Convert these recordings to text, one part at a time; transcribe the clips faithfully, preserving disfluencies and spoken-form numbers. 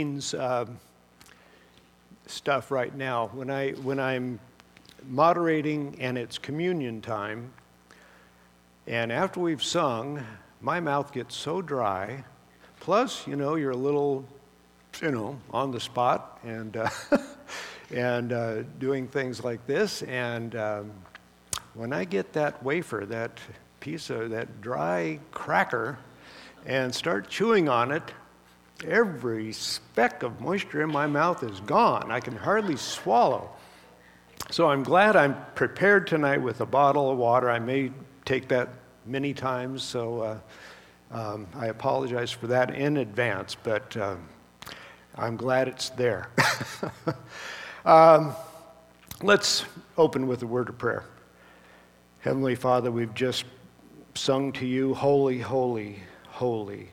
Uh, stuff right now. When I when I'm moderating and it's communion time, and after we've sung, my mouth gets so dry. Plus, you know, you're a little, you know, on the spot and uh, and uh, doing things like this. And um, when I get that wafer, that piece of that dry cracker, and start chewing on it, every speck of moisture in my mouth is gone. I can hardly swallow. So I'm glad I'm prepared tonight with a bottle of water. I may take that many times, so uh, um, I apologize for that in advance, but uh, I'm glad it's there. um, let's open with a word of prayer. Heavenly Father, we've just sung to you, holy, holy, holy,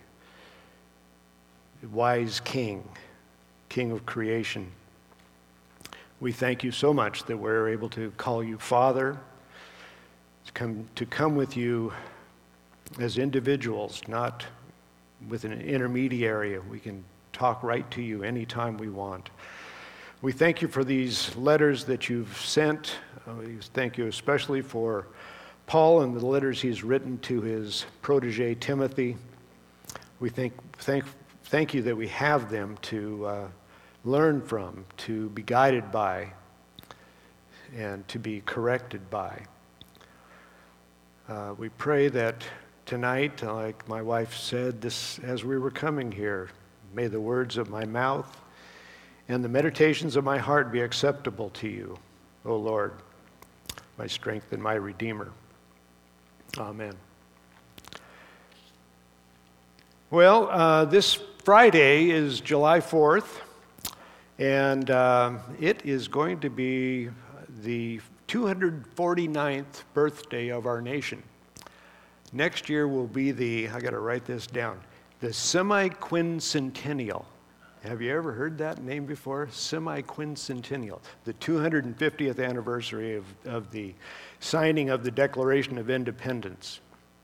wise King, King of creation. We thank you so much that we're able to call you Father, to come, to come with you as individuals, not with an intermediary. We can talk right to you anytime we want. We thank you for these letters that you've sent. Uh, we thank you especially for Paul and the letters he's written to his protege Timothy. We thank, thank Thank you that we have them to uh, learn from, to be guided by, and to be corrected by. Uh, we pray that tonight, like my wife said this as we were coming here, may the words of my mouth and the meditations of my heart be acceptable to you, O Lord, my strength and my Redeemer. Amen. Well, uh, this Friday is July fourth, and uh, it is going to be the two hundred forty-ninth birthday of our nation. Next year will be the, I got to write this down, the semi-quincentennial. Have you ever heard that name before? Semi-quincentennial, the two hundred fiftieth anniversary of, of the signing of the Declaration of Independence.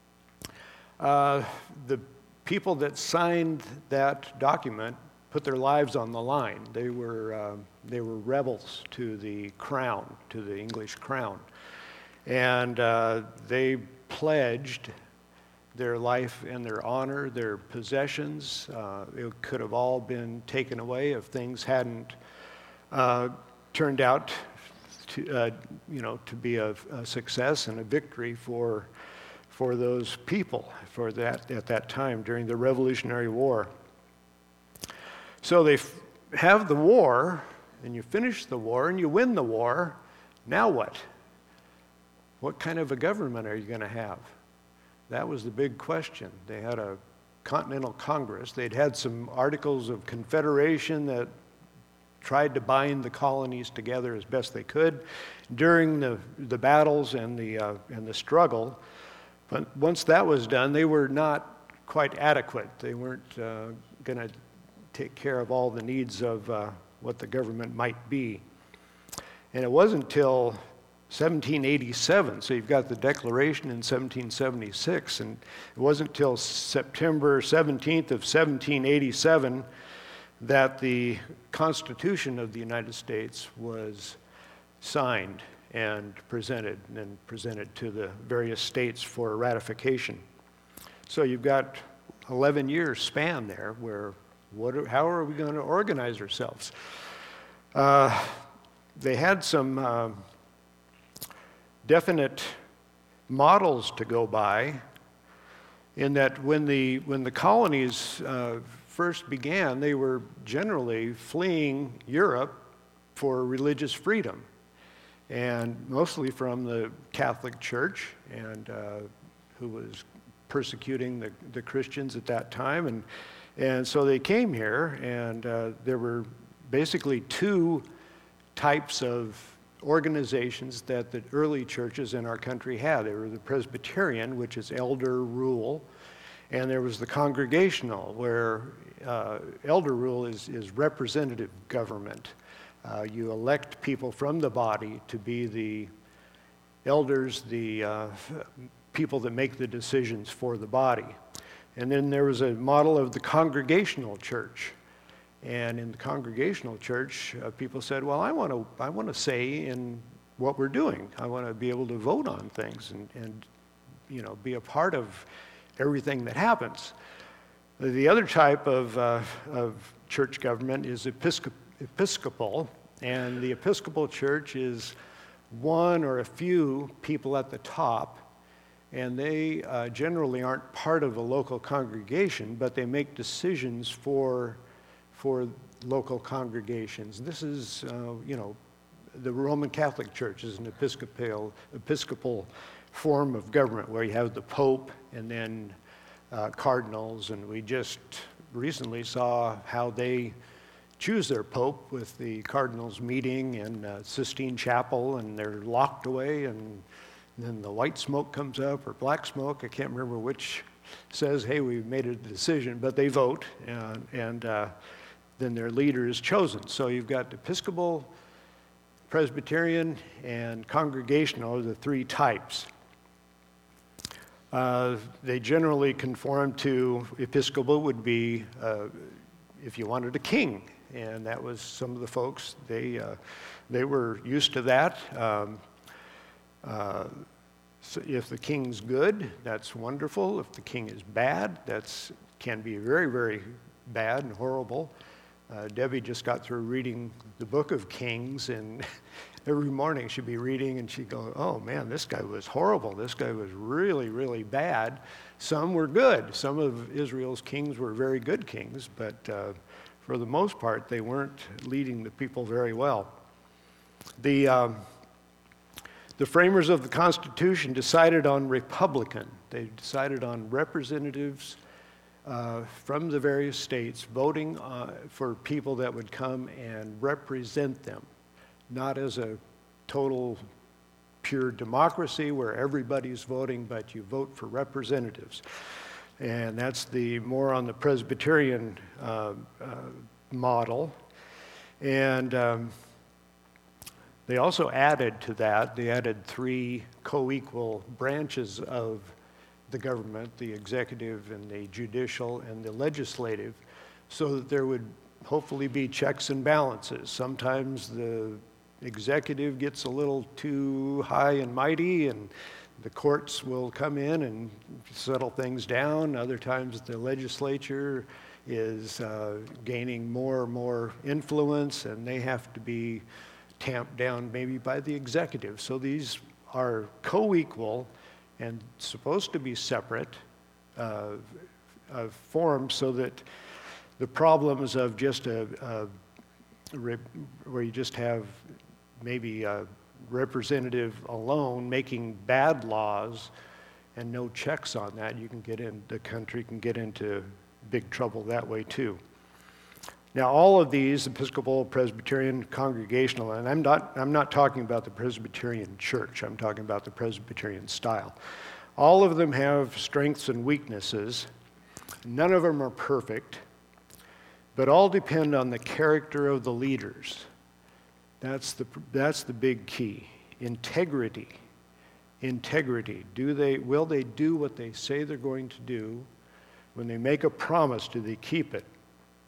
Uh, the people that signed that document put their lives on the line. They were uh, they were rebels to the crown, to the English crown, and uh, they pledged their life and their honor, their possessions. Uh, it could have all been taken away if things hadn't uh, turned out to uh, you know to be a, a success and a victory for. for those people for that at that time during the Revolutionary War. So they f- have the war, and you finish the war, and you win the war. Now what? What kind of a government are you going to have? That was the big question. They had a Continental Congress. They'd had some Articles of Confederation that tried to bind the colonies together as best they could during the, the battles and the uh, and the struggle. But once that was done, they were not quite adequate. They weren't uh, going to take care of all the needs of uh, what the government might be. And it wasn't until seventeen eighty-seven, so you've got the Declaration in seventeen seventy-six, and it wasn't until September seventeenth of seventeen eighty-seven that the Constitution of the United States was signed and presented and presented to the various states for ratification. So you've got eleven years span there where what are, how are we going to organize ourselves? Uh, they had some uh, definite models to go by in that when the when the colonies uh, first began, they were generally fleeing Europe for religious freedom, and mostly from the Catholic Church, and uh, who was persecuting the, the Christians at that time. And, and so they came here, and uh, there were basically two types of organizations that the early churches in our country had. There were the Presbyterian, which is elder rule, and there was the Congregational, where uh, elder rule is, is representative government. Uh, you elect people from the body to be the elders, the uh, people that make the decisions for the body. And then there was a model of the Congregational church. And in the Congregational church, uh, people said, well, I want to I want to say in what we're doing. I want to be able to vote on things and, and you know, be a part of everything that happens. The other type of, uh, of church government is episcop- Episcopal, and the Episcopal Church is one or a few people at the top, and they uh, generally aren't part of a local congregation, but they make decisions for, for local congregations. This is, uh, you know, the Roman Catholic Church is an Episcopal, Episcopal form of government where you have the Pope and then uh, cardinals, and we just recently saw how they choose their Pope with the cardinals meeting in uh, Sistine Chapel, and they're locked away, and then the white smoke comes up, or black smoke, I can't remember which, says, hey, we've made a decision, but they vote, uh, and uh, then their leader is chosen. So you've got Episcopal, Presbyterian, and Congregational are the three types. Uh, they generally conform to, Episcopal would be, uh, if you wanted a king, and that was some of the folks, they, uh, they were used to that. Um, uh, so if the king's good, that's wonderful. If the king is bad, that's can be very, very bad and horrible. Uh, Debbie just got through reading the book of Kings, and every morning she'd be reading and she'd go, oh man, this guy was horrible. This guy was really, really bad. Some were good. Some of Israel's kings were very good kings, but uh, for the most part, they weren't leading the people very well. The, um, the framers of the Constitution decided on Republican. They decided on representatives Uh, from the various states, voting uh, for people that would come and represent them, not as a total pure democracy where everybody's voting, but you vote for representatives. And that's the more on the Presbyterian uh, uh, model. And um, they also added to that, they added three co-equal branches of the government, the executive and the judicial and the legislative, so that there would hopefully be checks and balances. Sometimes the executive gets a little too high and mighty, and the courts will come in and settle things down. Other times the legislature is uh, gaining more and more influence, and they have to be tamped down maybe by the executive. So these are co-equal and supposed to be separate uh, uh, forms, so that the problems of just a, a where you just have maybe a representative alone making bad laws and no checks on that, you can get in, the country can get into big trouble that way too. Now, all of these, Episcopal, Presbyterian, Congregational, and I'm not, I'm not talking about the Presbyterian church, I'm talking about the Presbyterian style. All of them have strengths and weaknesses. None of them are perfect, but all depend on the character of the leaders. That's the, that's the big key. Integrity. Integrity. Do they, will they do what they say they're going to do? When they make a promise, do they keep it?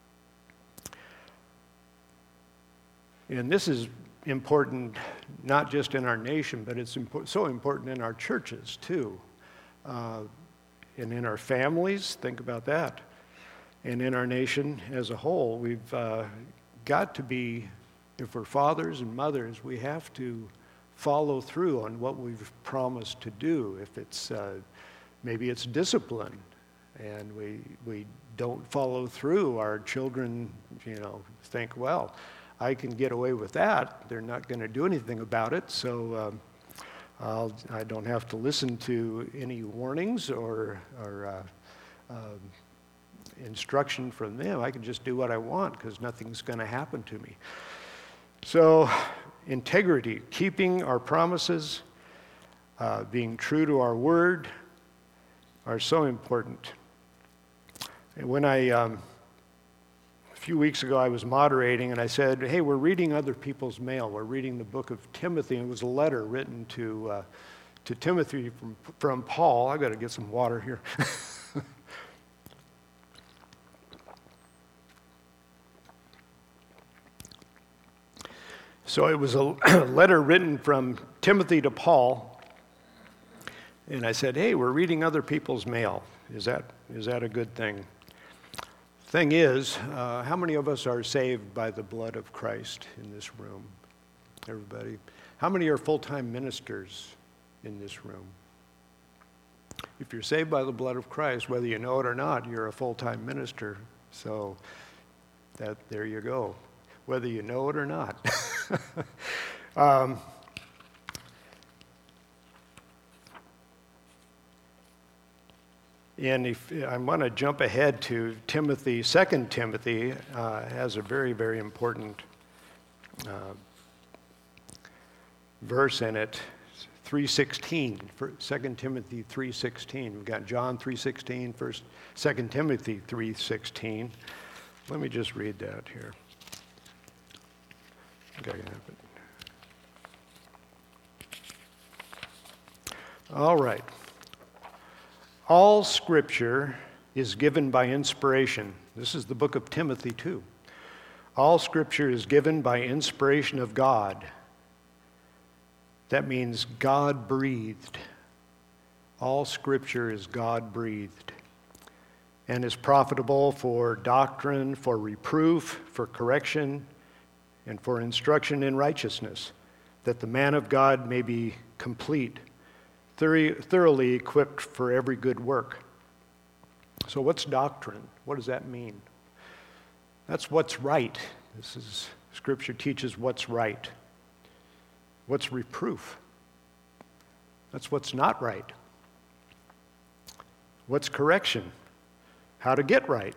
And this is important not just in our nation, but it's impo- so important in our churches too. Uh, and in our families, think about that. And in our nation as a whole, we've uh, got to be, if we're fathers and mothers, we have to follow through on what we've promised to do. If it's, uh, maybe it's discipline, and we, we don't follow through, our children, you know, think, well, I can get away with that. They're not going to do anything about it, so um, I'll, I don't have to listen to any warnings or, or uh, uh, instruction from them. I can just do what I want because nothing's going to happen to me. So integrity, keeping our promises, uh, being true to our word are so important. And when I... Um, A few weeks ago, I was moderating, and I said, hey, we're reading other people's mail. We're reading the book of Timothy, and it was a letter written to, uh, to Timothy from, from Paul. I've got to get some water here. So it was a letter written from Timothy to Paul, and I said, hey, we're reading other people's mail. Is that is that a good thing? Thing is, uh, how many of us are saved by the blood of Christ in this room? Everybody. How many are full-time ministers in this room? If you're saved by the blood of Christ, whether you know it or not, you're a full-time minister. So that there you go, whether you know it or not. um, and if I want to jump ahead to Timothy, Second Timothy uh, has a very, very important uh, verse in it. three sixteen, Second Timothy three sixteen. We've got John three sixteen, first, Second Timothy three sixteen. Let me just read that here. I think I can have it. All right. All Scripture is given by inspiration. This is the book of Timothy too. All Scripture is given by inspiration of God. That means God-breathed. All Scripture is God-breathed and is profitable for doctrine, for reproof, for correction, and for instruction in righteousness, that the man of God may be complete, thoroughly equipped for every good work. So what's doctrine? What does that mean? That's what's right. This is, Scripture teaches what's right. What's reproof? That's what's not right. What's correction? How to get right.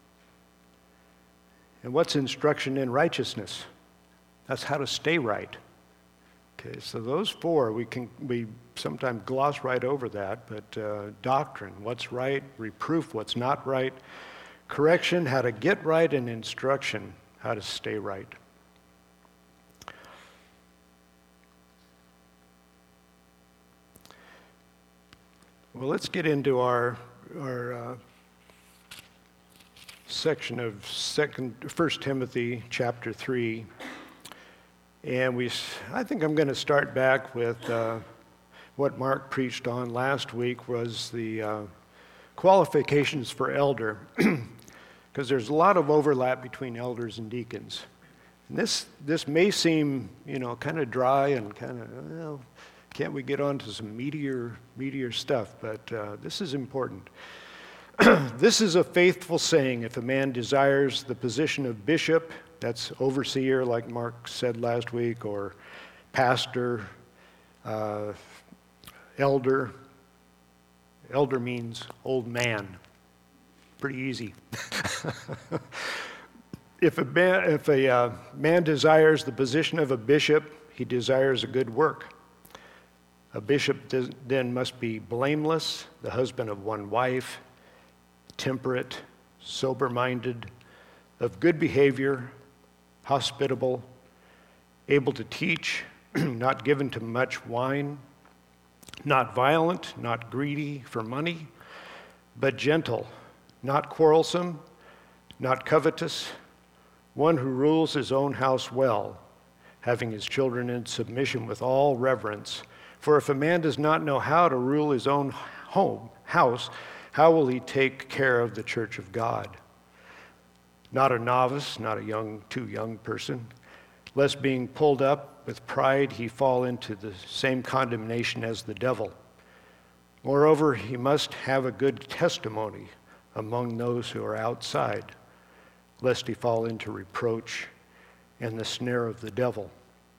And what's instruction in righteousness? That's how to stay right. Okay, so those four, we can we sometimes gloss right over that, but uh, doctrine, what's right, reproof, what's not right, correction, how to get right, and instruction, how to stay right. Well, let's get into our our uh, section of second, First Timothy chapter three, and we. I think I'm going to start back with uh, what Mark preached on last week, was the uh, qualifications for elder, because there's a lot of overlap between elders and deacons. And this this may seem, you know, kind of dry and kind of, well, can't we get on to some meatier, meatier stuff? But uh, this is important. This is a faithful saying. If a man desires the position of bishop, that's overseer, like Mark said last week, or pastor, uh, elder. Elder means old man. Pretty easy. If a man, if a uh, man desires the position of a bishop, he desires a good work. A bishop then must be blameless, the husband of one wife, temperate, sober-minded, of good behavior, hospitable, able to teach, not given to much wine, not violent, not greedy for money, but gentle, not quarrelsome, not covetous, one who rules his own house well, having his children in submission with all reverence. For if a man does not know how to rule his own home, house, how will he take care of the church of God? Not a novice, not a young, too young person, lest being pulled up with pride he fall into the same condemnation as the devil. Moreover, he must have a good testimony among those who are outside, lest he fall into reproach and the snare of the devil.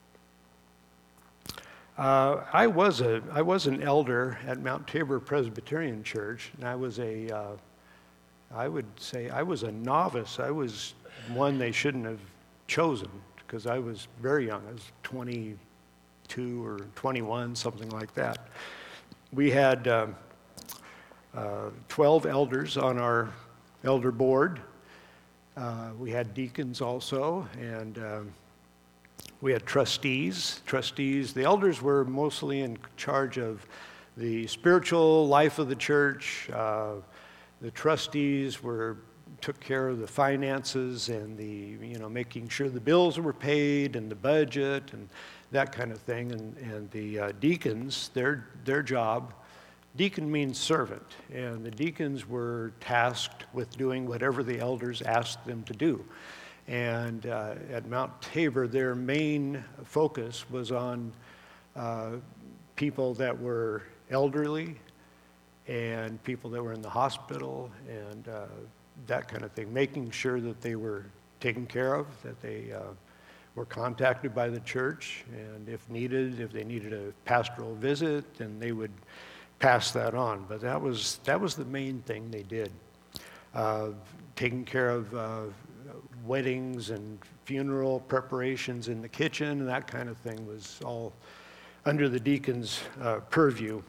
Uh, I was a I was an elder at Mount Tabor Presbyterian Church, and I was a uh, I would say I was a novice. I was one they shouldn't have chosen because I was very young. I was twenty-two or twenty-one, something like that. We had uh, uh, twelve elders on our elder board. Uh, we had deacons also, and uh, we had trustees. Trustees, the elders were mostly in charge of the spiritual life of the church. Uh, the trustees were took care of the finances and the, you know, making sure the bills were paid and the budget and that kind of thing. And, and the uh, deacons, their, their job, deacon means servant, and the deacons were tasked with doing whatever the elders asked them to do. And uh, at Mount Tabor, their main focus was on uh, people that were elderly and people that were in the hospital and uh, that kind of thing, making sure that they were taken care of, that they uh, were contacted by the church, and if needed, if they needed a pastoral visit, then they would pass that on. But that was that was the main thing they did, uh, taking care of uh, weddings and funeral preparations in the kitchen, and that kind of thing was all under the deacon's uh, purview.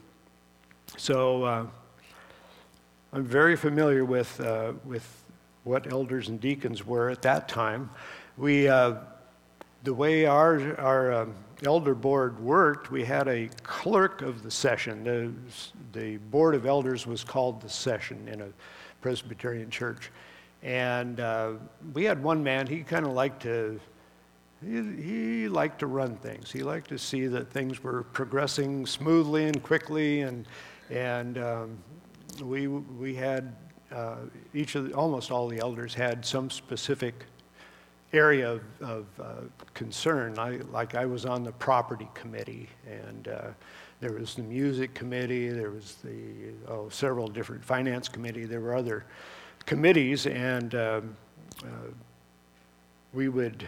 So uh, I'm very familiar with uh, with what elders and deacons were at that time. We, uh, the way our our um, elder board worked, we had a clerk of the session. The the board of elders was called the session in a Presbyterian church, and uh, we had one man. He kind of liked to. He, he liked to run things. He liked to see that things were progressing smoothly and quickly, and and um, we we had uh, each of the, almost all the elders had some specific area of, of uh, concern. I like I was on the property committee, and uh, there was the music committee. There was the oh several different finance committee. There were other committees, and um, uh, we would.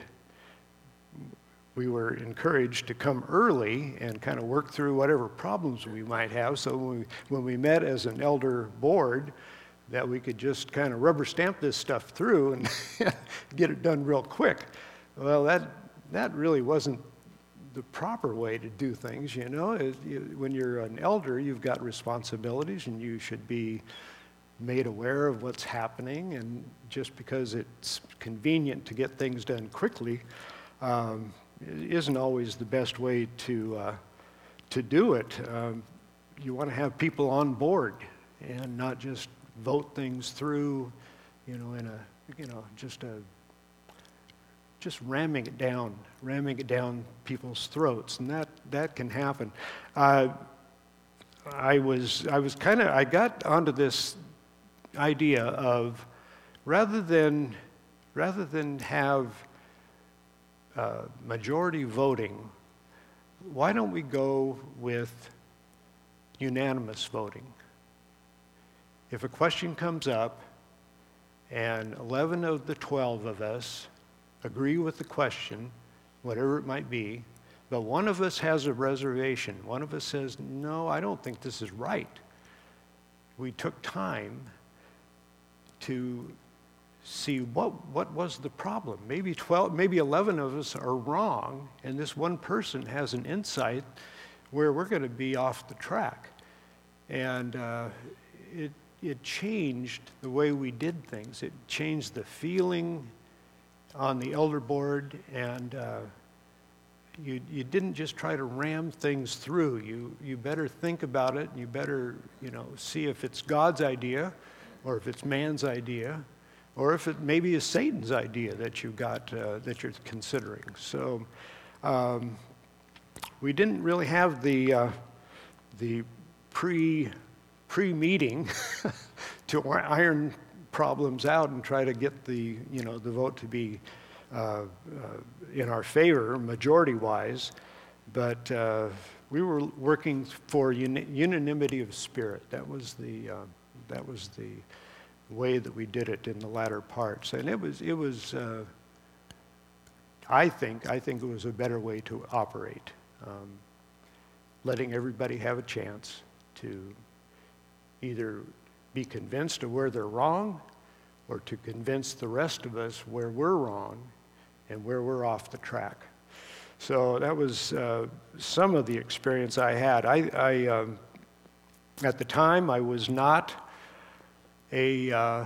We were encouraged to come early and kind of work through whatever problems we might have. So when we, when we met as an elder board, that we could just kind of rubber stamp this stuff through and get it done real quick. Well, that that really wasn't the proper way to do things, you know. It, you, when you're an elder, you've got responsibilities, and you should be made aware of what's happening. And just because it's convenient to get things done quickly, um, it isn't always the best way to uh, to do it. Um, you want to have people on board and not just vote things through, you know, in a you know just a just ramming it down, ramming it down people's throats, and that that can happen. Uh, I was I was kind of I got onto this idea of rather than rather than have Uh, majority voting, why don't we go with unanimous voting? If a question comes up and eleven of the twelve of us agree with the question, whatever it might be, but one of us has a reservation, one of us says, no, I don't think this is right. We took time to see what what was the problem. Maybe twelve, maybe eleven of us are wrong, and this one person has an insight where we're going to be off the track. And uh, it it changed the way we did things. It changed the feeling on the elder board, and uh, you you didn't just try to ram things through. You you better think about it. You better you know see if it's God's idea, or if it's man's idea, or if it maybe is Satan's idea that you got uh, that you're considering. So um, we didn't really have the uh, the pre pre meeting to iron problems out and try to get the you know the vote to be uh, uh, in our favor majority wise, but uh, we were working for uni- unanimity of spirit. That was the uh, that was the way that we did it in the latter parts, and it was it was uh, I think I think it was a better way to operate, um, letting everybody have a chance to either be convinced of where they're wrong, or to convince the rest of us where we're wrong and where we're off the track. So that was uh, some of the experience I had. I, I um, at the time I was not a, uh,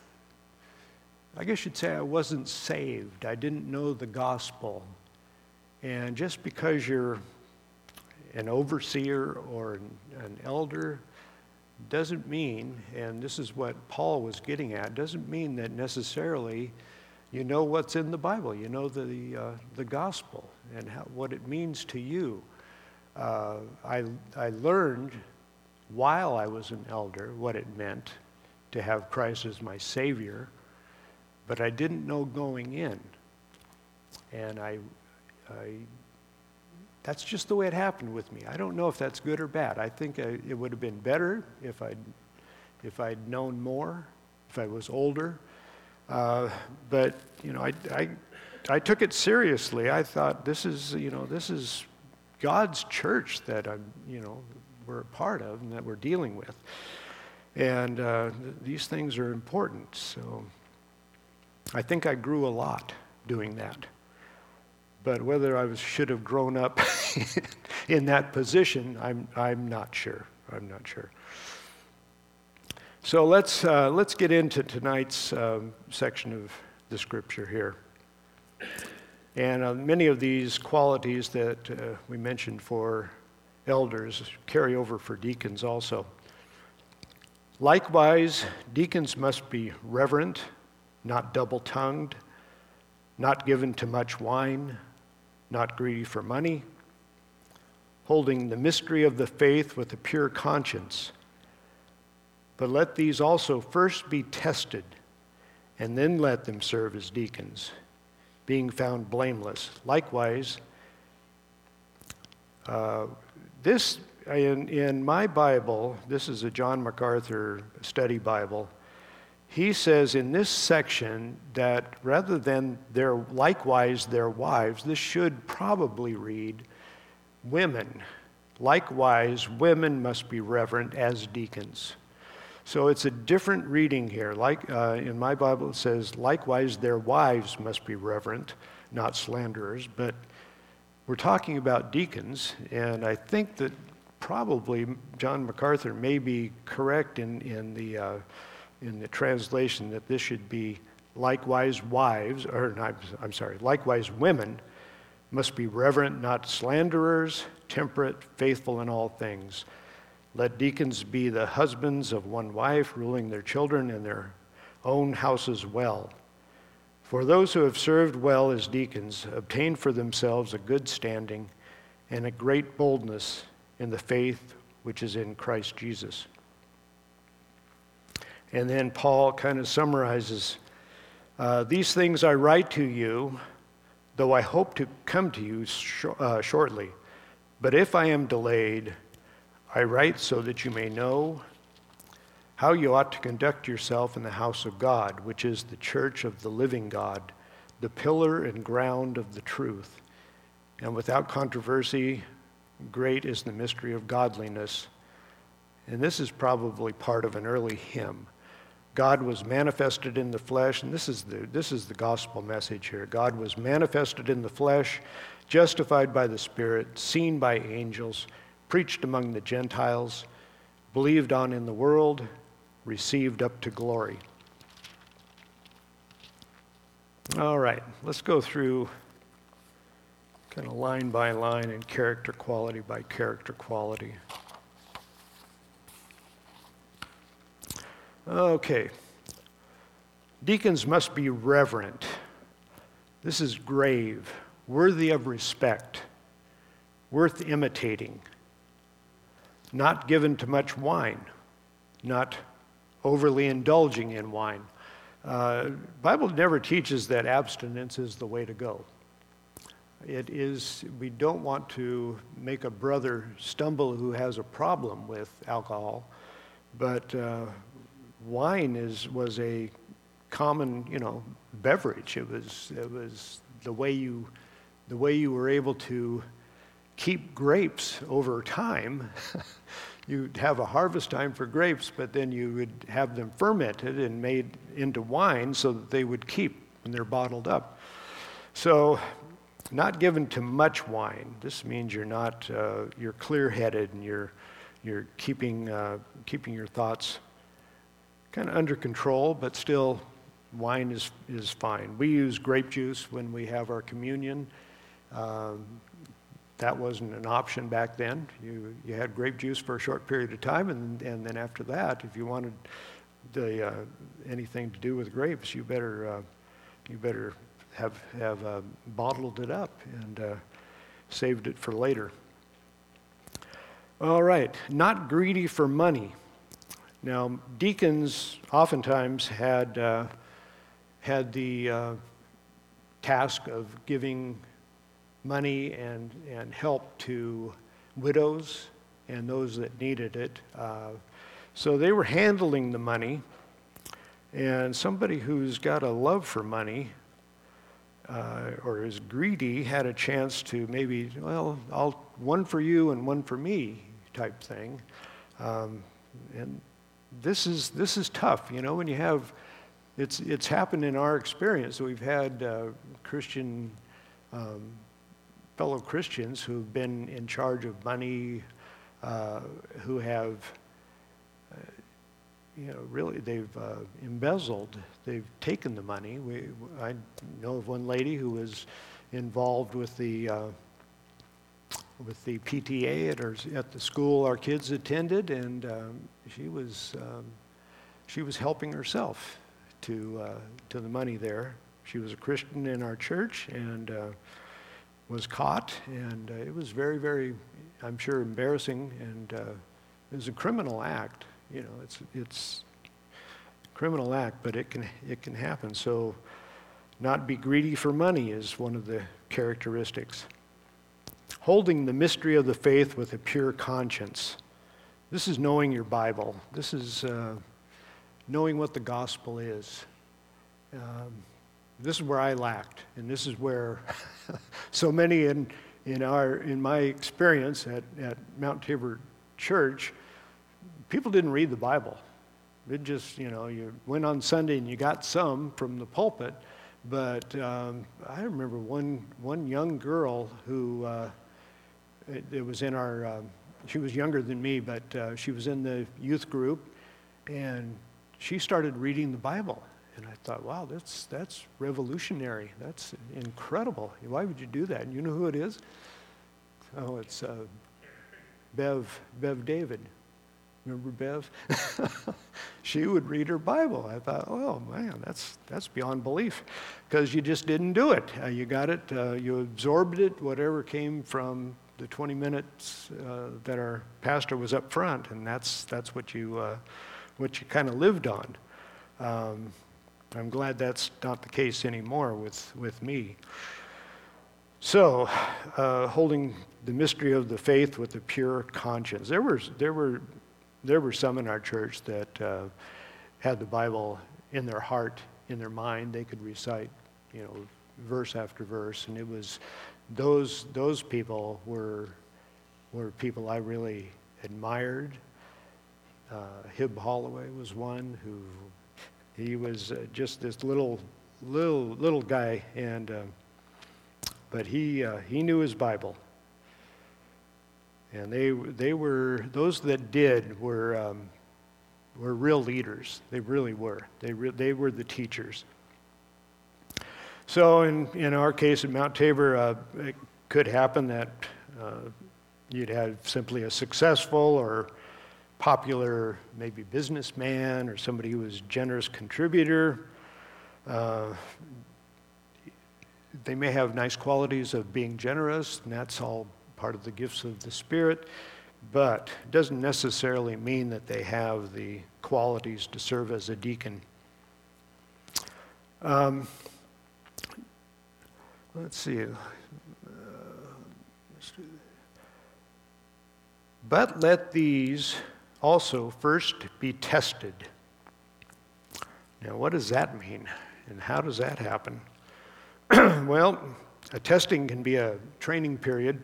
I guess you'd say I wasn't saved. I didn't know the gospel. And just because you're an overseer or an, an elder doesn't mean, and this is what Paul was getting at, doesn't mean that necessarily you know what's in the Bible. You know the uh, the gospel and how, what it means to you. Uh, I I learned while I was an elder what it meant to have Christ as my Savior, but I didn't know going in. And I, I, that's just the way it happened with me. I don't know if that's good or bad. I think I, it would have been better if I'd, if I'd known more, if I was older. Uh, but you know, I, I, I took it seriously. I thought this is, you know, this is God's church that I'm, you know, we're a part of and that we're dealing with. And uh, th- these things are important. So I think I grew a lot doing that. But whether I was, should have grown up in that position, I'm I'm not sure. I'm not sure. So let's uh, let's get into tonight's um, section of the scripture here. And uh, many of these qualities that uh, we mentioned for elders carry over for deacons also. Likewise, deacons must be reverent, not double-tongued, not given to much wine, not greedy for money, holding the mystery of the faith with a pure conscience. But let these also first be tested, and then let them serve as deacons, being found blameless. Likewise, uh, this, in, in my Bible, this is a John MacArthur study Bible, he says in this section that rather than their likewise their wives, this should probably read women. Likewise, women must be reverent as deacons. So it's a different reading here. Like uh, in my Bible, it says, likewise their wives must be reverent, not slanderers. But we're talking about deacons, and I think that probably John MacArthur may be correct in in the. Uh, in the translation that this should be likewise wives, or not, I'm sorry, likewise women must be reverent, not slanderers, temperate, faithful in all things. Let deacons be the husbands of one wife, ruling their children and their own houses well. For those who have served well as deacons obtain for themselves a good standing and a great boldness in the faith which is in Christ Jesus. And then Paul kind of summarizes, uh, these things I write to you, though I hope to come to you sh- uh, shortly. But if I am delayed, I write so that you may know how you ought to conduct yourself in the house of God, which is the church of the living God, the pillar and ground of the truth. And without controversy, great is the mystery of godliness. And this is probably part of an early hymn. God was manifested in the flesh, and this is the this is the gospel message here. God was manifested in the flesh, justified by the Spirit, seen by angels, preached among the Gentiles, believed on in the world, received up to glory. All right, let's go through kind of line by line and character quality by character quality. Okay. Deacons must be reverent. This is grave, worthy of respect, worth imitating, not given to much wine, not overly indulging in wine. Uh, Bible never teaches that abstinence is the way to go. It is, we don't want to make a brother stumble who has a problem with alcohol, but uh, wine is was a common, you know, beverage. It was it was the way you the way you were able to keep grapes over time. You'd have a harvest time for grapes, but then you would have them fermented and made into wine so that they would keep when they're bottled up. So, not given to much wine. This means you're not uh, you're clear-headed and you're you're keeping uh, keeping your thoughts kind of under control, but still wine is is fine. We use grape juice when we have our communion. Um, that wasn't an option back then. You you had grape juice for a short period of time, and and then after that, if you wanted the uh, anything to do with grapes, you better uh, you better have have uh, bottled it up and uh, saved it for later. All right, not greedy for money. Now, deacons oftentimes had uh, had the uh, task of giving money and, and help to widows and those that needed it. Uh, so they were handling the money, and somebody who's got a love for money uh, or is greedy had a chance to maybe, well, I'll one for you and one for me type thing. Um, and this is this is tough, you know, when you have, it's it's happened in our experience. We've had uh, Christian um, fellow Christians who've been in charge of money, uh, who have, uh, you know, really they've uh, embezzled, they've taken the money. We, I know of one lady who was involved with the uh, with the P T A at, our, at the school our kids attended, and um, she was um, she was helping herself to uh, to the money there. She was a Christian in our church, and uh, was caught, and uh, it was very, very, I'm sure, embarrassing, and uh, it was a criminal act. You know, it's it's a criminal act, but it can it can happen. So, not be greedy for money is one of the characteristics. Holding the mystery of the faith with a pure conscience. This is knowing your Bible. This is uh, knowing what the gospel is. Um, this is where I lacked, and this is where so many in in our in my experience at, at Mount Tabor Church, people didn't read the Bible. It just, you know, you went on Sunday and you got some from the pulpit, but um, I remember one one young girl who uh, it, it was in our. Um, she was younger than me, but uh, she was in the youth group, and she started reading the Bible. And I thought, wow, that's that's revolutionary. That's incredible. Why would you do that? And you know who it is? Oh, it's uh, Bev Bev David. Remember Bev? She would read her Bible. I thought, oh man, that's that's beyond belief, because you just didn't do it. Uh, you got it. Uh, you absorbed it. Whatever came from the twenty minutes uh, that our pastor was up front, and that's that's what you uh, what you kind of lived on. Um, I'm glad that's not the case anymore with, with me. So, uh, holding the mystery of the faith with a pure conscience. There were there were there were some in our church that uh, had the Bible in their heart, in their mind. They could recite, you know, verse after verse, and it was those those people were were people I really admired. Uh, Hib Holloway was one who. He was uh, just this little, little, little guy, and uh, but he uh, he knew his Bible, and they they were those that did were um, were real leaders. They really were. They re- they were the teachers. So in in our case at Mount Tabor, uh, it could happen that uh, you'd have simply a successful or popular, maybe businessman or somebody who was a generous contributor. Uh, they may have nice qualities of being generous, and that's all part of the gifts of the Spirit, but it doesn't necessarily mean that they have the qualities to serve as a deacon. Um, let's see. Uh, let's do that. But let these also first be tested. Now, what does that mean, and how does that happen? Well, a testing can be a training period.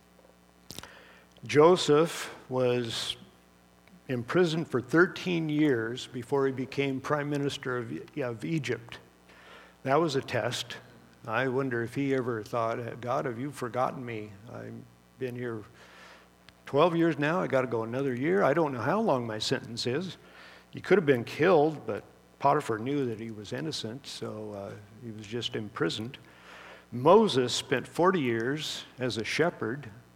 Joseph was imprisoned for thirteen years before he became prime minister of, of Egypt. That was a test. I wonder if he ever thought, God, have you forgotten me? I've been here twelve years now, I got to go another year. I don't know how long my sentence is. He could have been killed, but Potiphar knew that he was innocent, so uh, he was just imprisoned. Moses spent forty years as a shepherd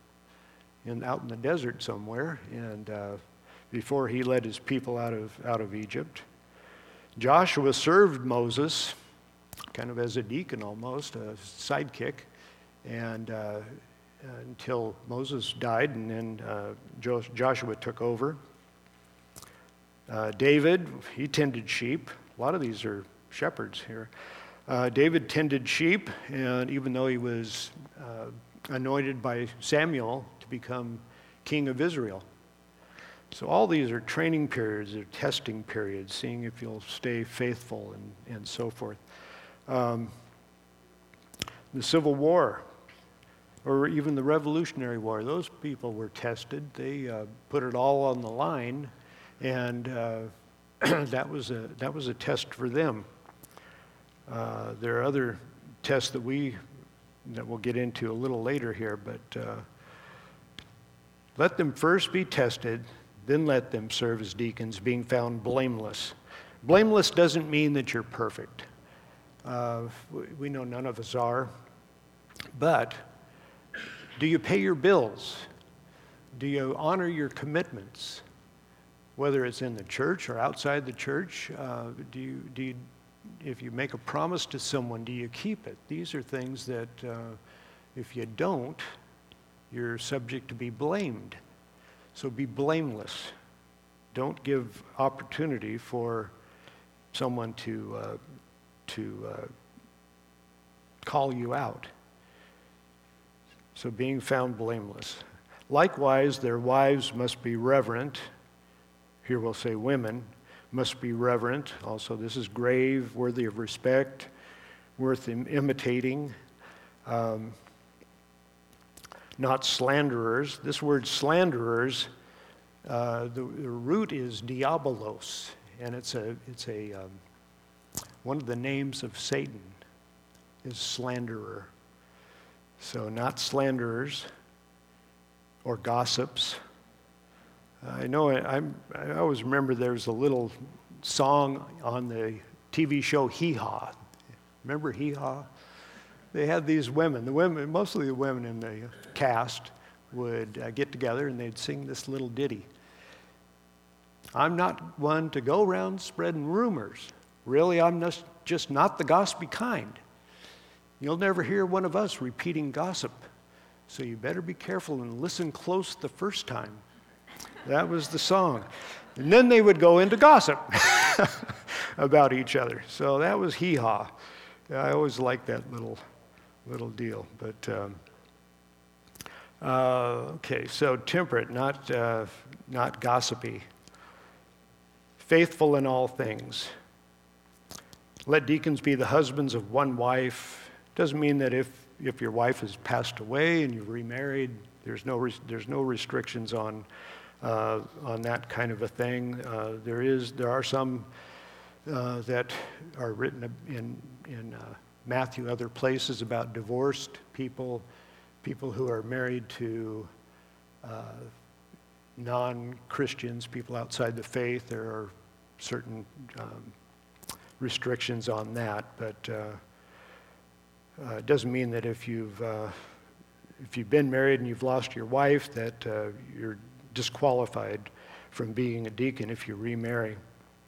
in, out in the desert somewhere, and uh, before he led his people out of, out of Egypt. Joshua served Moses kind of as a deacon almost, a sidekick, and uh, until Moses died, and then uh, jo- Joshua took over. Uh, David, he tended sheep. A lot of these are shepherds here. Uh, David tended sheep, and even though he was uh, anointed by Samuel to become king of Israel. So all these are training periods, or testing periods, seeing if you'll stay faithful and, and so forth. Um, the Civil War, or even the Revolutionary War, those people were tested. They uh, put it all on the line, and uh, that was a that was a test for them. Uh, there are other tests that we that we'll get into a little later here, but uh, let them first be tested, then let them serve as deacons, being found blameless. Blameless doesn't mean that you're perfect. Uh, we know none of us are, but do you pay your bills? Do you honor your commitments? Whether it's in the church or outside the church, uh, do you, do you, if you make a promise to someone, do you keep it? These are things that uh, if you don't, you're subject to be blamed. So be blameless. Don't give opportunity for someone to uh, to uh, call you out. So being found blameless. Likewise, their wives must be reverent. Here we'll say women must be reverent. Also, this is grave, worthy of respect, worth im- imitating. Um, not slanderers. This word slanderers, uh, the, the root is diabolos, and it's a it's a um, one of the names of Satan is slanderer. So not slanderers or gossips. I know I, I'm, I always remember there's a little song on the T V show Hee Haw. Remember Hee Haw? They had these women, the women, mostly the women in the cast would uh, get together and they'd sing this little ditty. I'm not one to go around spreading rumors. Really, I'm just, just not the gossipy kind. You'll never hear one of us repeating gossip. So you better be careful and listen close the first time. That was the song. And then they would go into gossip about each other. So that was Hee Haw. I always liked that little little deal. But um, uh, okay, so temperate, not uh, not gossipy. Faithful in all things. Let deacons be the husbands of one wife. Doesn't mean that if if your wife has passed away and you've remarried, there's no res- there's no restrictions on uh, on that kind of a thing. Uh, there is there are some uh, that are written in in uh, Matthew, other places about divorced people, people who are married to uh, non-Christians, people outside the faith. There are certain um, restrictions on that, but uh, uh, it doesn't mean that if you've uh, if you've been married and you've lost your wife that uh, you're disqualified from being a deacon if you remarry.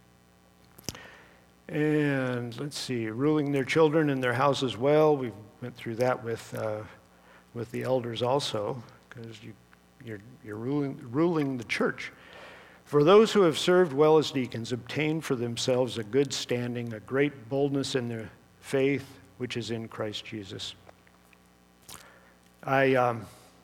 And let's see, ruling their children in their house as well. We went through that with uh, with the elders also, because you you're, you're ruling ruling the church. For those who have served well as deacons obtain for themselves a good standing, a great boldness in their faith, which is in Christ Jesus. I, um,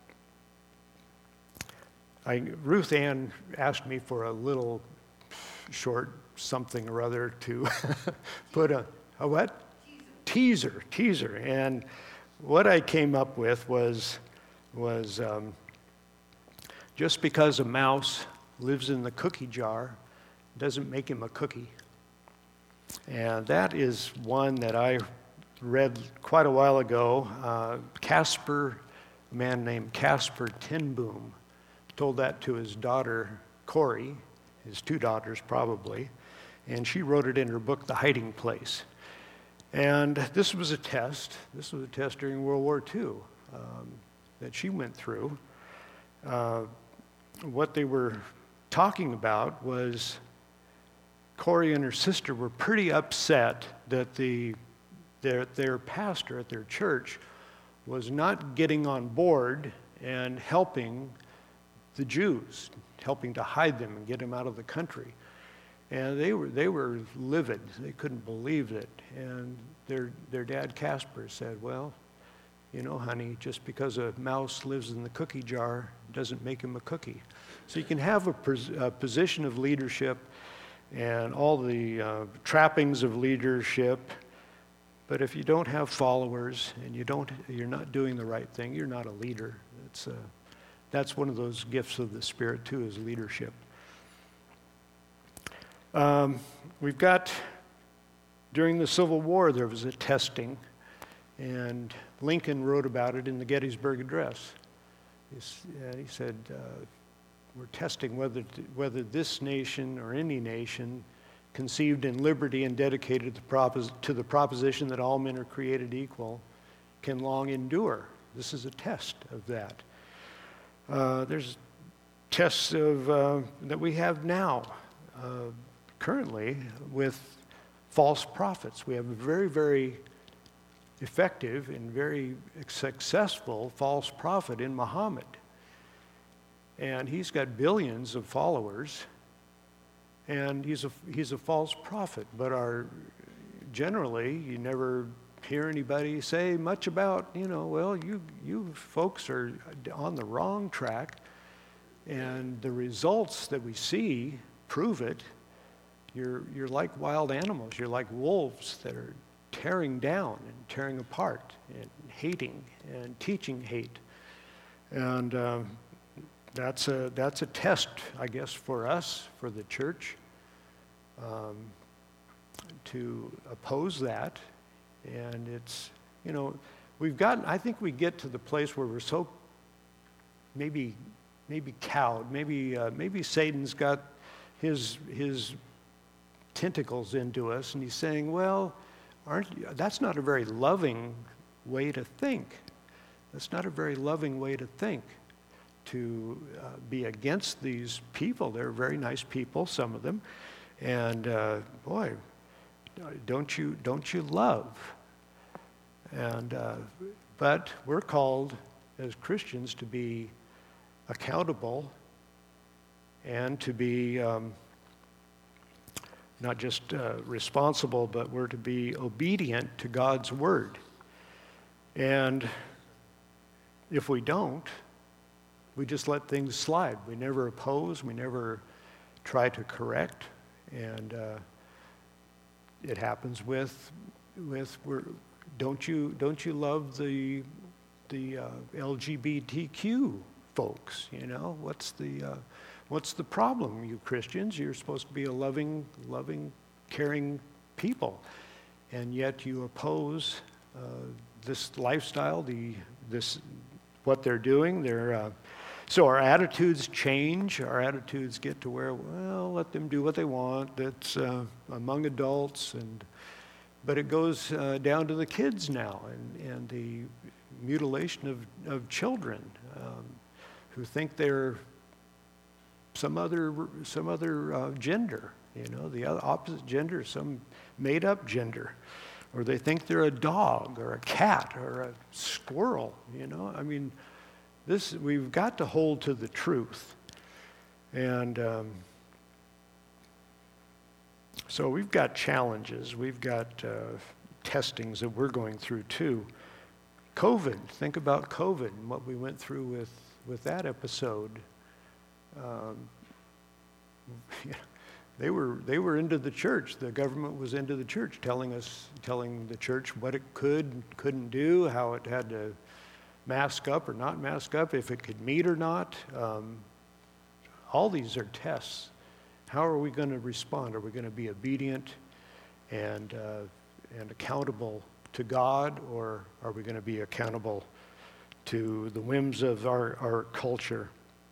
I Ruth Ann asked me for a little short something or other to put a, a what? Teaser. Teaser, teaser. And what I came up with was, was um, just because a mouse lives in the cookie jar doesn't make him a cookie. And that is one that I read quite a while ago. Uh, Casper, a man named Casper ten Boom, told that to his daughter, Corey, his two daughters probably, and she wrote it in her book, The Hiding Place. And this was a test. This was a test during World War Two um, that she went through. uh, what they were talking about was Corey and her sister were pretty upset that the their, their pastor at their church was not getting on board and helping the Jews, helping to hide them and get them out of the country. And they were they were livid. They couldn't believe it. And their their dad Casper said, "Well, you know, honey, just because a mouse lives in the cookie jar doesn't make him a cookie." So you can have a, pos- a position of leadership and all the uh, trappings of leadership, but if you don't have followers and you don't, you're not doing the right thing, you're not a leader. It's, uh, that's one of those gifts of the Spirit too, is leadership. Um, we've got, during the Civil War, there was a testing, and Lincoln wrote about it in the Gettysburg Address. He's, and he said, uh, we're testing whether to, whether this nation or any nation conceived in liberty and dedicated to the, propos- to the proposition that all men are created equal can long endure. This is a test of that. Uh, there's tests of uh, that we have now, uh, currently, with false prophets. We have a very, very effective and very successful false prophet in Muhammad. And he's got billions of followers, and he's a, he's a false prophet. But our, generally, you never hear anybody say much about, you know, well, you, you folks are on the wrong track, and the results that we see prove it. You're, you're like wild animals. You're like wolves that are tearing down and tearing apart and hating and teaching hate. And um, that's a that's a test, I guess, for us, for the church, um, to oppose that. And it's, you know, we've gotten, I think we get to the place where we're so maybe maybe cowed, maybe uh, maybe Satan's got his his tentacles into us, and he's saying, well, aren't you, that's not a very loving way to think. That's not a very loving way to think, to uh, be against these people. They're very nice people, some of them, and uh, boy, don't you don't you love? And uh, but we're called as Christians to be accountable and to be um, not just uh, responsible, but we're to be obedient to God's word. And if we don't, we just let things slide. We never oppose. We never try to correct. And uh, it happens with with we're, don't you don't you love the the uh, L G B T Q folks? You know, what's the uh, what's the problem, you Christians? You're supposed to be a loving, loving, caring people, and yet you oppose uh, this lifestyle, the this what they're doing. They're uh, so our attitudes change. Our attitudes get to where, well, let them do what they want. That's uh, among adults, and but it goes uh, down to the kids now, and and the mutilation of of children um, who think they're some other some other uh, gender, you know, the other opposite gender, some made-up gender, or they think they're a dog or a cat or a squirrel. You know, I mean, this we've got to hold to the truth, and um, so we've got challenges, we've got uh, testings that we're going through too. COVID. Think about COVID and what we went through with with that episode. Um, they were they were into the church. The government was into the church, telling us, telling the church what it could and couldn't do, how it had to mask up or not mask up, if it could meet or not. Um, all these are tests. How are we going to respond? Are we going to be obedient and uh, and accountable to God, or are we going to be accountable to the whims of our, our culture?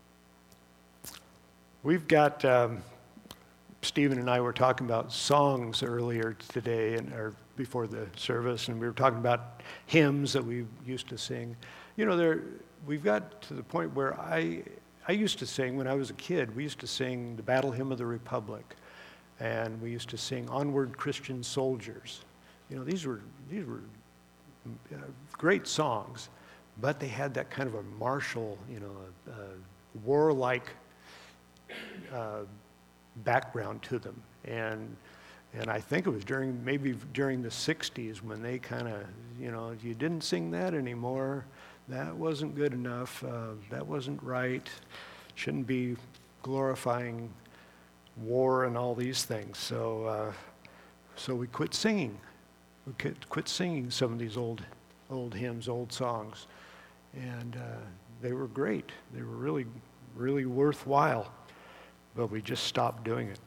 We've got, um, Stephen and I were talking about songs earlier today, and or before the service, and we were talking about hymns that we used to sing. You know, there we've got to the point where I I used to sing, when I was a kid, we used to sing the Battle Hymn of the Republic, and we used to sing Onward Christian Soldiers. You know, these were, these were uh, great songs, but they had that kind of a martial, you know, a, a warlike uh, background to them. And and I think it was during, maybe during the sixties when they kind of, you know, you didn't sing that anymore. That wasn't good enough. Uh, that wasn't right. Shouldn't be glorifying war and all these things. So, uh, so we quit singing. We quit, quit singing some of these old, old hymns, old songs, and uh, they were great. They were really, really worthwhile. But we just stopped doing it.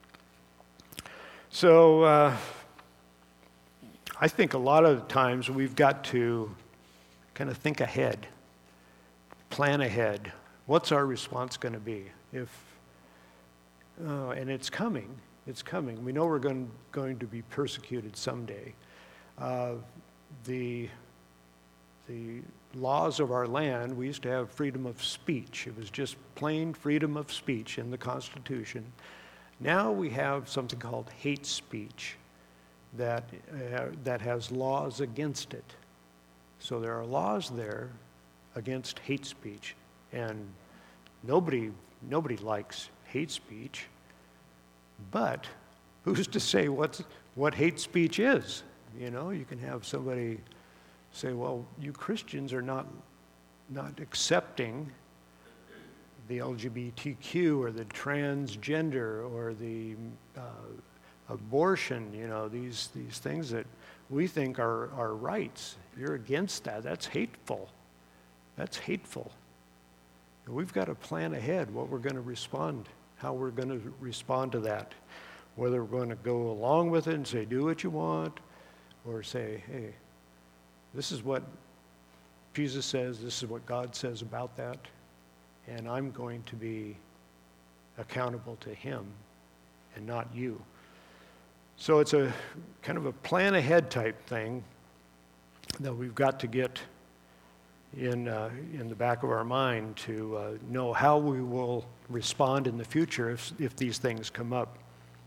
So uh, I think a lot of times we've got to kind of think ahead, plan ahead. What's our response going to be? If uh, and it's coming, it's coming. We know we're going, going to be persecuted someday. Uh, the the laws of our land, we used to have freedom of speech. It was just plain freedom of speech in the Constitution. Now we have something called hate speech that uh, that has laws against it. So there are laws there against hate speech, and nobody nobody likes hate speech. But who's to say what's what hate speech is? You know, you can have somebody say, well, you Christians are not not accepting the L G B T Q or the transgender or the uh, abortion, you know, these these things that we think are, are rights. You're against that. That's hateful. That's hateful. And we've got to plan ahead what we're going to respond, how we're going to respond to that. Whether we're going to go along with it and say, do what you want, or say, hey, this is what Jesus says, this is what God says about that, and I'm going to be accountable to him and not you. So it's a kind of a plan ahead type thing that we've got to get in uh, in the back of our mind to uh, know how we will respond in the future if if these things come up.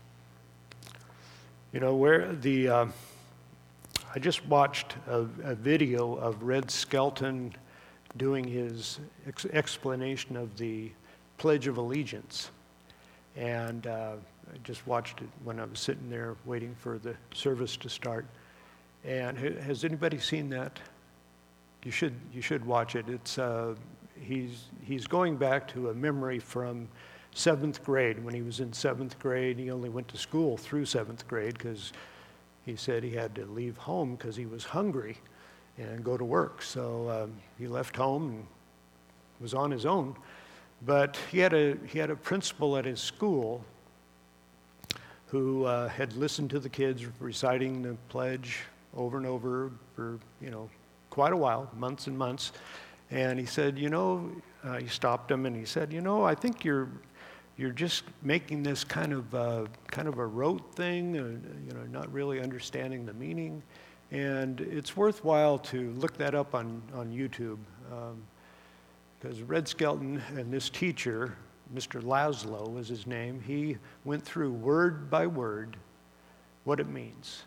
You know, where the uh, I just watched a, a video of Red Skelton doing his ex- explanation of the Pledge of Allegiance. And uh, I just watched it when I was sitting there waiting for the service to start. And ha- has anybody seen that? You should you should watch it. It's uh, he's he's going back to a memory from seventh grade. When he was in seventh grade, he only went to school through seventh grade because he said he had to leave home because he was hungry and go to work. So um, he left home and was on his own. But he had a he had a principal at his school who uh, had listened to the kids reciting the pledge over and over for, you know, quite a while, months and months. And he said, you know, uh, he stopped him and he said, you know, I think you're you're just making this kind of uh, kind of a rote thing, uh, you know, not really understanding the meaning. And it's worthwhile to look that up on, on YouTube. Um, because Red Skelton and this teacher, Mister Laszlo was his name, he went through word by word what it means.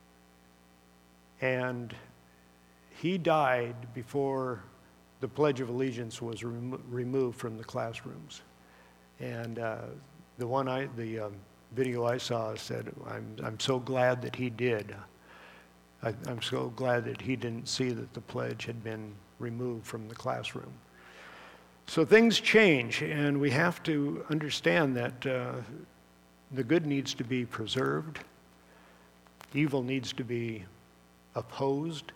And he died before the Pledge of Allegiance was remo- removed from the classrooms. And uh, the one I, the um, video I saw said, I'm, I'm so glad that he did. I, I'm so glad that he didn't see that the pledge had been removed from the classroom. So things change, and we have to understand that uh, the good needs to be preserved, evil needs to be opposed,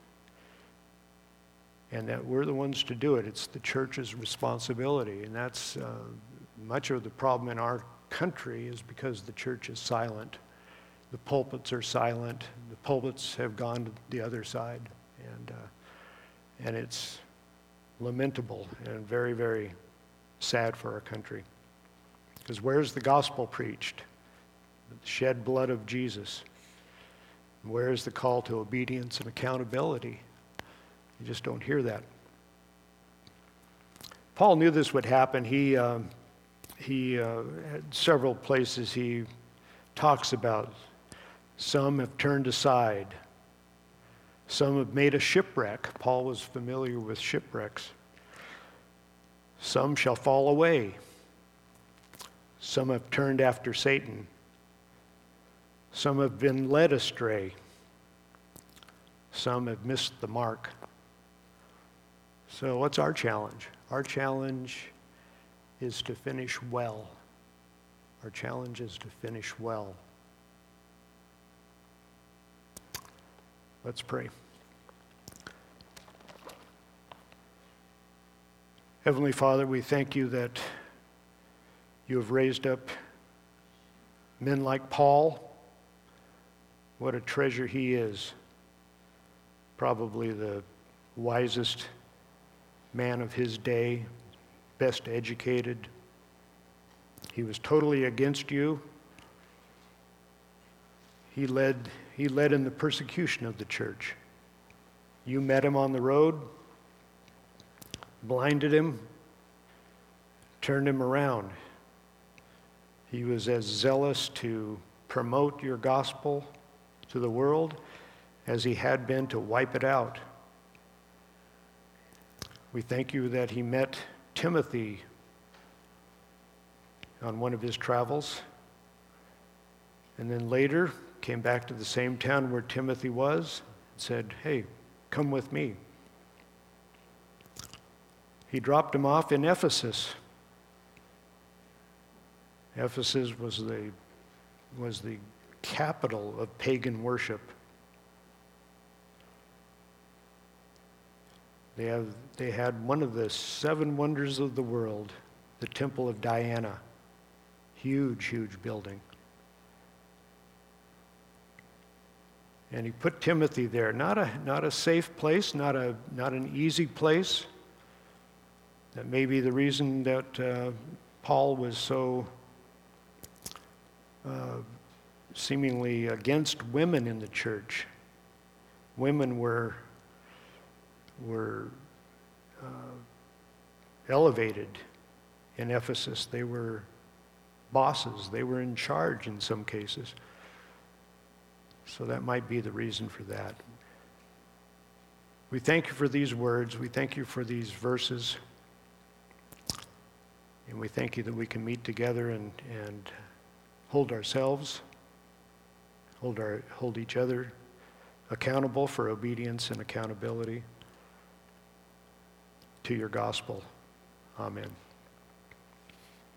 and that we're the ones to do it. It's the church's responsibility, and that's uh, much of the problem in our country is because the church is silent. The pulpits are silent. The pulpits have gone to the other side, and uh, and it's lamentable and very, very sad for our country. Because where's the gospel preached? The shed blood of Jesus. Where's the call to obedience and accountability? You just don't hear that. Paul knew this would happen. He, uh, he uh, had several places he talks about. Some have turned aside. Some have made a shipwreck. Paul was familiar with shipwrecks. Some shall fall away. Some have turned after Satan. Some have been led astray. Some have missed the mark. So what's our challenge? Our challenge is to finish well. Our challenge is to finish well. Let's pray. Heavenly Father, we thank you that you have raised up men like Paul. What a treasure he is. Probably the wisest man of his day, best educated. He was totally against you. He led, he led in the persecution of the church. You met him on the road, blinded him, turned him around. He was as zealous to promote your gospel to the world as he had been to wipe it out. We thank you that he met Timothy on one of his travels, and then later came back to the same town where Timothy was and said, hey, come with me. He dropped him off in Ephesus. Ephesus was the, was the capital of pagan worship. They, have, they had one of the seven wonders of the world, the Temple of Diana. Huge, huge building. And he put Timothy there. Not a, not a safe place, not, a, not an easy place. That may be the reason that uh, Paul was so uh, seemingly against women in the church. Women were, were uh, elevated in Ephesus. They were bosses. They were in charge in some cases. So that might be the reason for that. We thank you for these words. We thank you for these verses. And we thank you that we can meet together and, and hold ourselves, hold, our, hold each other accountable for obedience and accountability to your gospel. Amen.